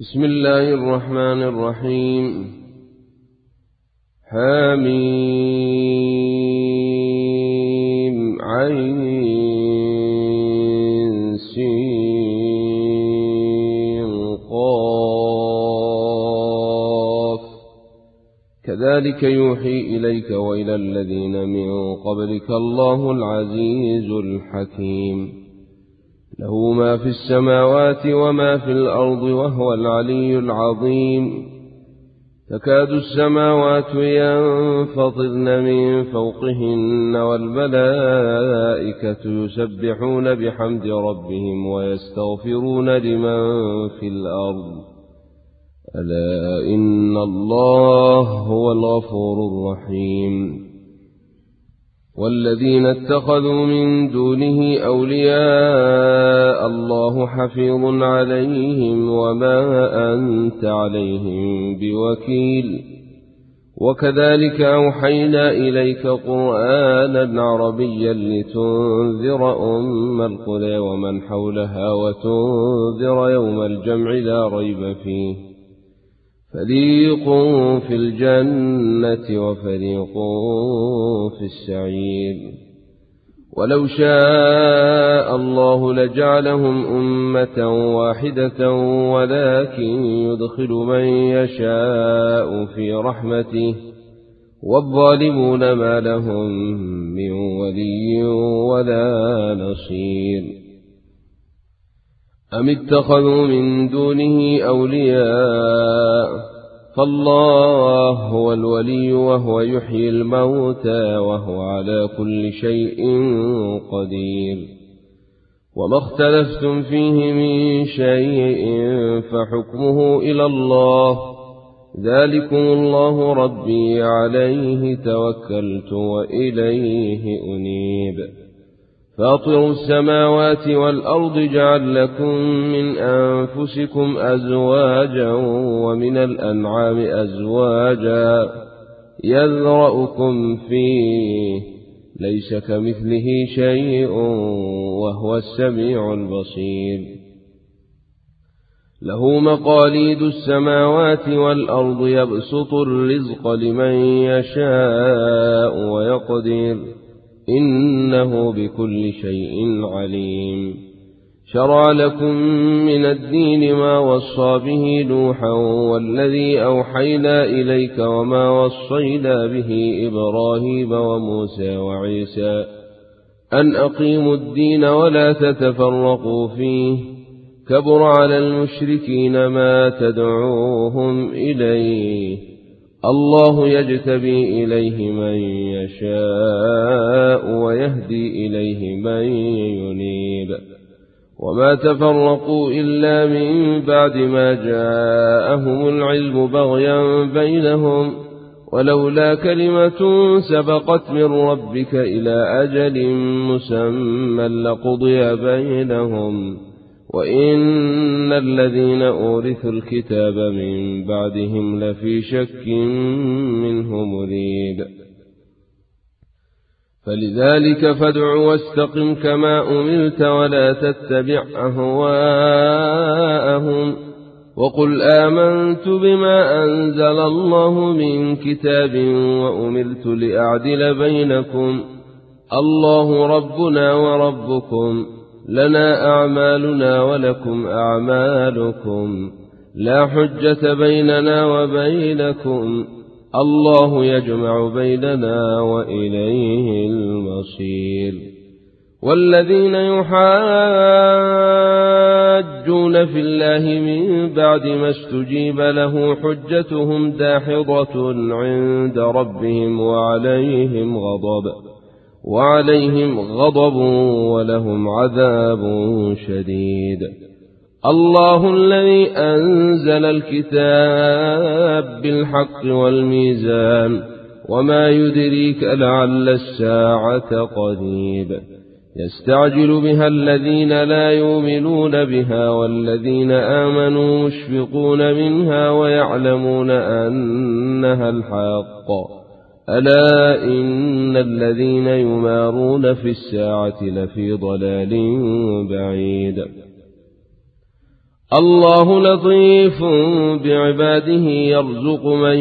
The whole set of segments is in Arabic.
بسم الله الرحمن الرحيم. حميم عين سين قاف كذلك يوحي إليك وإلى الذين من قبلك الله العزيز الحكيم. له ما في السماوات وما في الأرض وهو العلي العظيم. تكاد السماوات ينفطرن من فوقهن والملائكة يسبحون بحمد ربهم ويستغفرون لمن في الأرض ألا إن الله هو الغفور الرحيم. والذين اتخذوا من دونه أولياء الله حفيظ عليهم وما أنت عليهم بوكيل. وكذلك أوحينا إليك قرآنا عربيا لتنذر أم القرى ومن حولها وتنذر يوم الجمع لا ريب فيه فريق في الجنة وفريق في السعير. ولو شاء الله لجعلهم أمة واحدة ولكن يدخل من يشاء في رحمته والظالمون ما لهم من ولي ولا نصير. أم اتخذوا من دونه أولياء فالله هو الولي وهو يحيي الموتى وهو على كل شيء قدير. وما اختلفتم فيه من شيء فحكمه إلى الله ذلكم الله ربي عليه توكلت وإليه أنيب. فاطر السماوات والأرض جعل لكم من أنفسكم أزواجا ومن الأنعام أزواجا يذرأكم فيه ليس كمثله شيء وهو السميع البصير. له مقاليد السماوات والأرض يبسط الرزق لمن يشاء ويقدر إنه بكل شيء عليم. شرع لكم من الدين ما وصى به نوحا والذي أوحينا إليك وما وصينا به إبراهيم وموسى وعيسى أن أقيموا الدين ولا تتفرقوا فيه كبر على المشركين ما تدعوهم إليه الله يجتبي إليه من يشاء ويهدي إليه من ينيب. وما تفرقوا إلا من بعد ما جاءهم العلم بغيا بينهم ولولا كلمة سبقت من ربك إلى أجل مسمى لقضي بينهم وإن الذين أورثوا الكتاب من بعدهم لفي شك منه مريب. فلذلك فادع واستقم كما أمرت ولا تتبع أهواءهم وقل آمنت بما أنزل الله من كتاب وأمرت لأعدل بينكم الله ربنا وربكم لنا أعمالنا ولكم أعمالكم لا حجة بيننا وبينكم الله يجمع بيننا وإليه المصير. والذين يحاجون في الله من بعد ما استجيب له حجتهم داحضة عند ربهم وعليهم غضب ولهم عذاب شديد. الله الذي أنزل الكتاب بالحق والميزان وما يدريك لعل الساعة قريب. يستعجل بها الذين لا يؤمنون بها والذين آمنوا مشفقون منها ويعلمون أنها الحق ألا إن الذين يمارون في الساعة لفي ضلال بعيد. الله لطيف بعباده يرزق من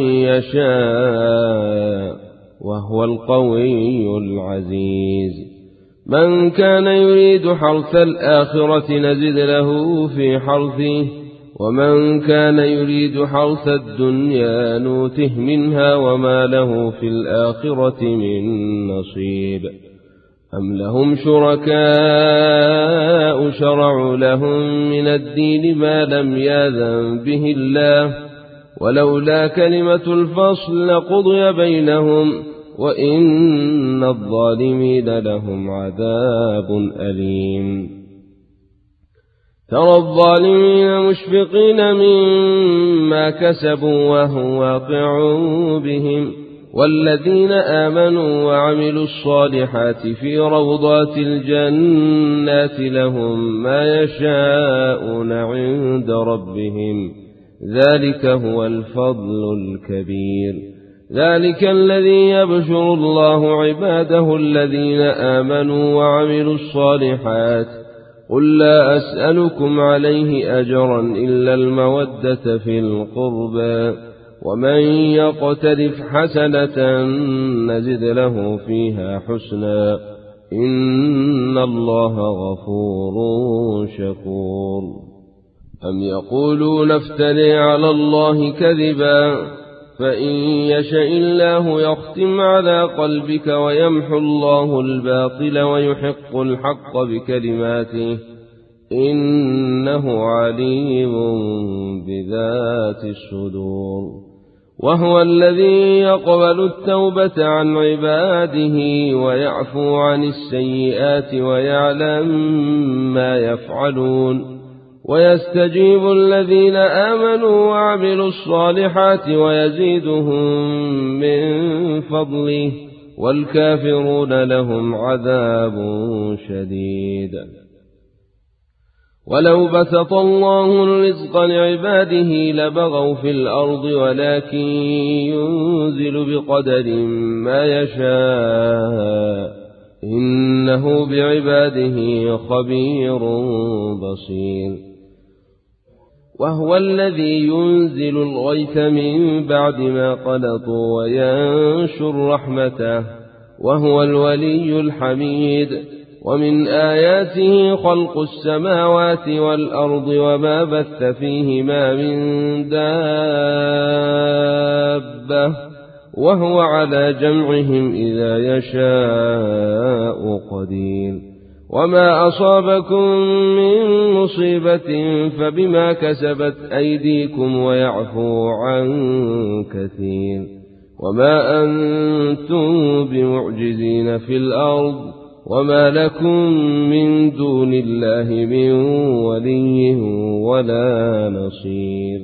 يشاء وهو القوي العزيز. من كان يريد حرث الآخرة نزد له في حرثه ومن كان يريد حرث الدنيا نوته منها وما له في الآخرة من نصيب. أم لهم شركاء شرعوا لهم من الدين ما لم يأذن به الله ولولا كلمة الفصل لقضي بينهم وإن الظالمين لهم عذاب أليم. ترى الظالمين مشفقين مما كسبوا وهو واقع بهم والذين آمنوا وعملوا الصالحات في روضات الجنات لهم ما يشاءون عند ربهم ذلك هو الفضل الكبير. ذلك الذي يبشر الله عباده الذين آمنوا وعملوا الصالحات قل لا أسألكم عليه أجرا إلا المودة في القربى ومن يقترف حسنة نزد له فيها حسنا إن الله غفور شكور. أم يقولون افتري على الله كذبا فإن يشاء الله يختم على قلبك ويمحو الله الباطل ويحق الحق بكلماته إنه عليم بذات الصدور. وهو الذي يقبل التوبة عن عباده ويعفو عن السيئات ويعلم ما يفعلون ويستجيب الذين آمنوا وعملوا الصالحات ويزيدهم من فضله والكافرون لهم عذاب شديد. ولو بسط الله الرزق لعباده لبغوا في الأرض ولكن ينزل بقدر ما يشاء إنه بعباده خبير بصير. وهو الذي ينزل الغيث من بعد ما قنطوا وينشر رحمته وهو الولي الحميد. ومن آياته خلق السماوات والأرض وما بث فيهما من دابة وهو على جمعهم إذا يشاء قدير. وما أصابكم من مصيبة فبما كسبت أيديكم ويعفو عن كثير. وما أنتم بمعجزين في الأرض وما لكم من دون الله من ولي ولا نصير.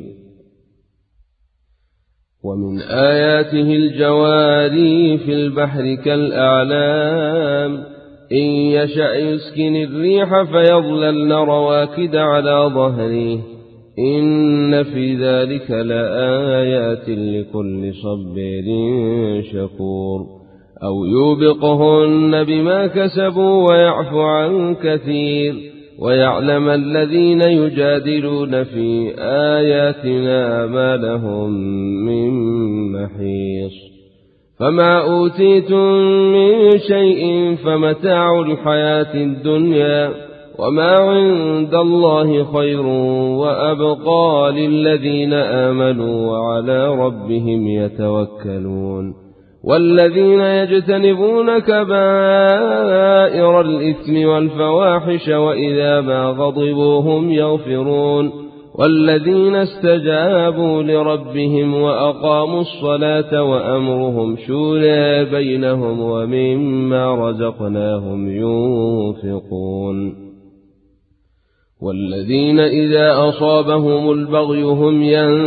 ومن آياته الجواري في البحر كالأعلام إن يشأ يسكن الريح فيظللن رواكد على ظهره إن في ذلك لآيات لكل صبر شكور. أو يوبقهن بما كسبوا ويعفو عن كثير ويعلم الذين يجادلون في آياتنا ما لهم من محيص. فما أوتيتم من شيء فمتاع الحياة الدنيا وما عند الله خير وأبقى للذين آمنوا وعلى ربهم يتوكلون. والذين يجتنبون كبائر الإثم والفواحش وإذا ما غضبوا هم يغفرون. والذين استجابوا لربهم وأقاموا الصلاة وأمرهم شورى بينهم ومما رزقناهم ينفقون. والذين إذا أصابهم البغي هم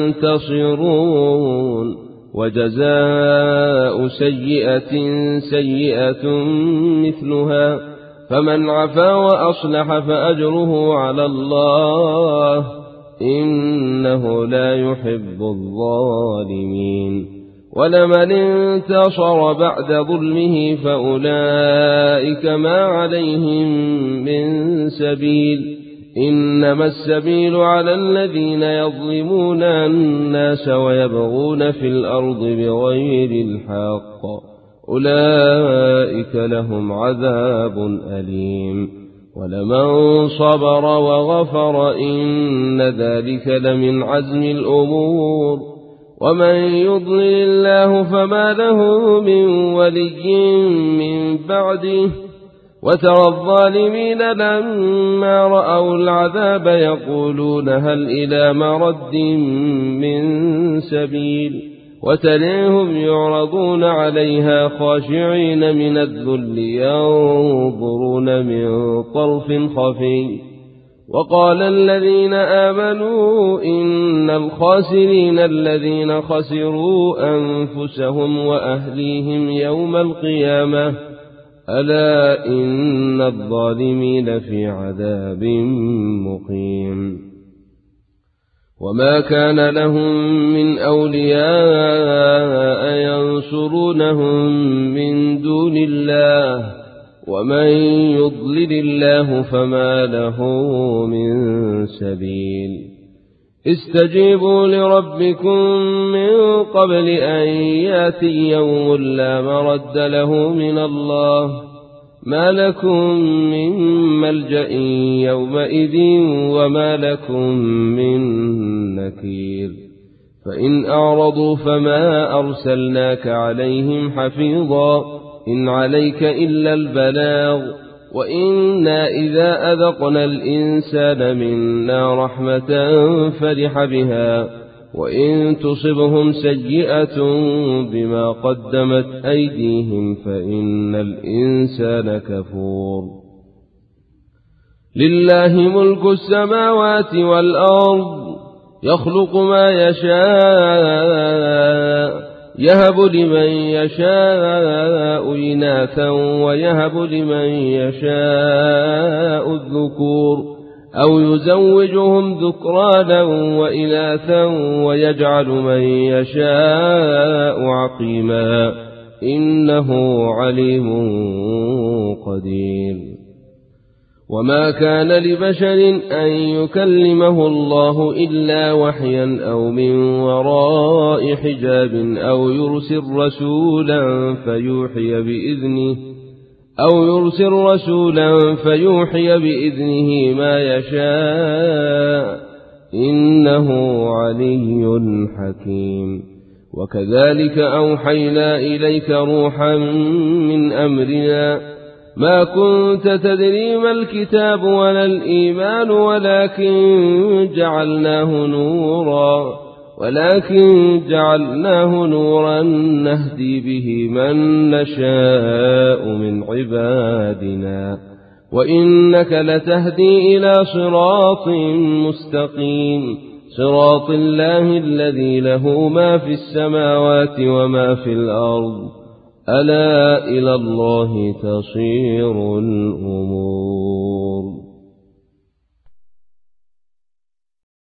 ينتصرون. وجزاء سيئة سيئة مثلها فمن عفا وأصلح فأجره على الله إنه لا يحب الظالمين. ولمن انتصر بعد ظلمه فأولئك ما عليهم من سبيل إنما السبيل على الذين يظلمون الناس ويبغون في الأرض بغير الحق أولئك لهم عذاب أليم ولمن صبر وغفر إن ذلك لمن عزم الأمور ومن يضلل الله فما له من ولي من بعده وترى الظالمين لما رأوا العذاب يقولون هل إلى مرد من سبيل وتريهم يعرضون عليها خاشعين من الذل ينظرون من طرف خفي وقال الذين آمنوا إن الخاسرين الذين خسروا أنفسهم وأهليهم يوم القيامة ألا إن الظالمين في عذاب مقيم وما كان لهم من أولياء ينصرونهم من دون الله ومن يضلل الله فما له من سبيل استجيبوا لربكم من قبل أن ياتي يوم لا مرد له من الله ما لكم من ملجأ يومئذ وما لكم من نكير فإن أعرضوا فما أرسلناك عليهم حفيظا إن عليك إلا البلاغ وإنا إذا أذقنا الإنسان منا رحمة فرح بها وإن تصبهم سيئة بما قدمت أيديهم فإن الإنسان كفور لله ملك السماوات والأرض يخلق ما يشاء يهب لمن يشاء إناثا ويهب لمن يشاء الذكور أو يزوجهم ذكرانا وإناثا ويجعل من يشاء عقيما إنه عليم قدير وما كان لبشر أن يكلمه الله إلا وحيا أو من وراء حجاب أو يرسل رسولا فيوحي بإذنه ما يشاء إنه علي حكيم وكذلك أوحينا إليك روحا من أمرنا ما كنت تدري ما الكتاب ولا الإيمان ولكن جعلناه نورا نهدي به من نشاء من عبادنا وإنك لتهدي إلى صراط مستقيم صراط الله الذي له ما في السماوات وما في الأرض ألا إلى الله تصير الأمور